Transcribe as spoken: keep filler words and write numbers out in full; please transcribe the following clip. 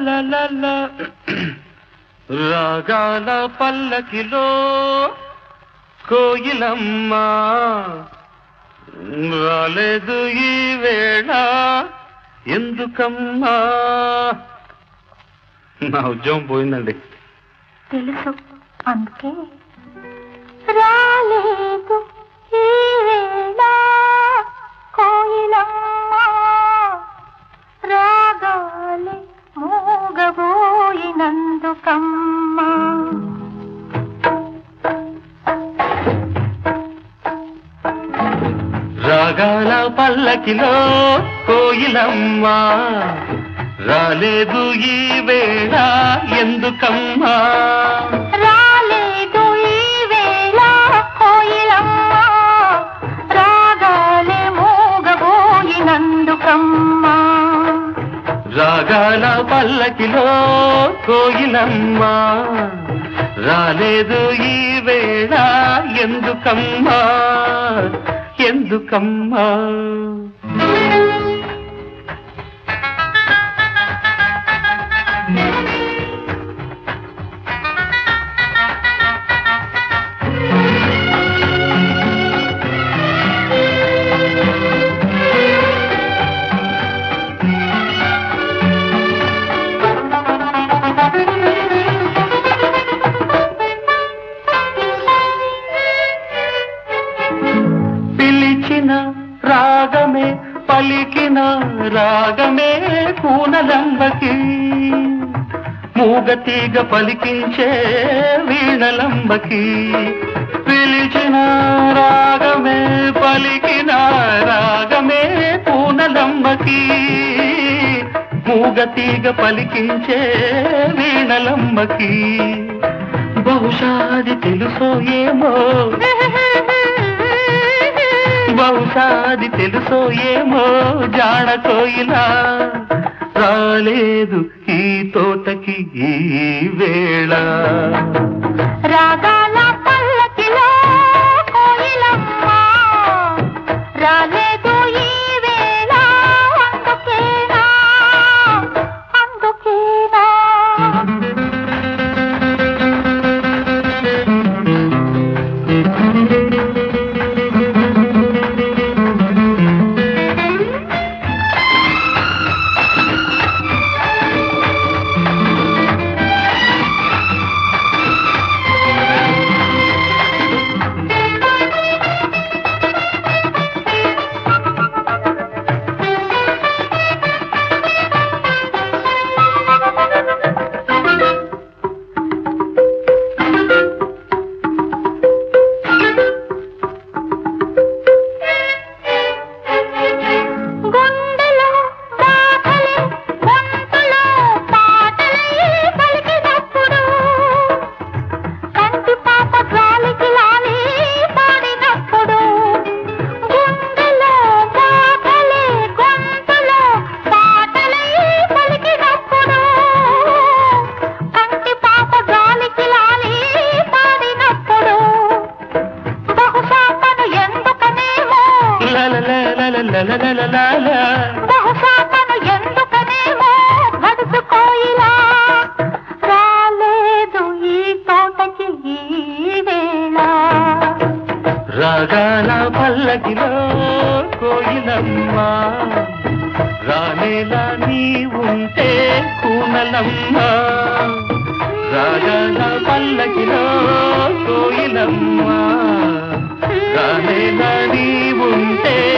రాగాల పల్లకిలో కోయిలమ్మ రాలేదు ఈ వేళ ఎందుకమ్మా. నా ఉద్యోగం పోయిందండి. తెలుసు, అందుకే రాలేదు ఈ వేళ కోయిలమ్మ రాగాలే మూగబోయినందుకమ్మా. రాగాల పల్లకిలో కోయిలమ్మ రాలేదు ఈ వేళ ఎందుకమ్మా. రాలేదు ఈ వేళ కోయిలమ్మ రాగాలే మూగబోయినందుకమ్మా. రాగాల పల్లకిలో కోయిలమ్మ రాలేదు ఈ వేళ ఎందుకమ్మా ఎందుకమ్మా. పిలిచిన రాగమే పలికిన రాగమే కూనలంబకి మూగతీగ పలికించే వీణలంబకి. పిలిచిన రాగమే పలికిన రాగమే కూనలంబకి మూగతీగ పలికించే వీణలంబకి. బహుశాది తెలుసో ఏమో బహుశాది తెలుసో ఏమో జాడ కోయిలా రాలేదు ఈ తోటకి ఈ వేళ. రాగాల పల్లకిలో కోయిలమ్మ రాలేదు ఈ వేళ అందుకేనా అందుకేనా. బహుశాతను ఎందుకనేమో గడుసు కోయిలా రాలేదు ఈ తోటకి ఈ వేళ. రాగాల పల్లకిలో కోయిలమ్మ రానేలా నీ ఉంటే కూనలమ్మ. రాగాల పల్లకిలో కోయిలమ్మ రానేలా నీ ఉంటే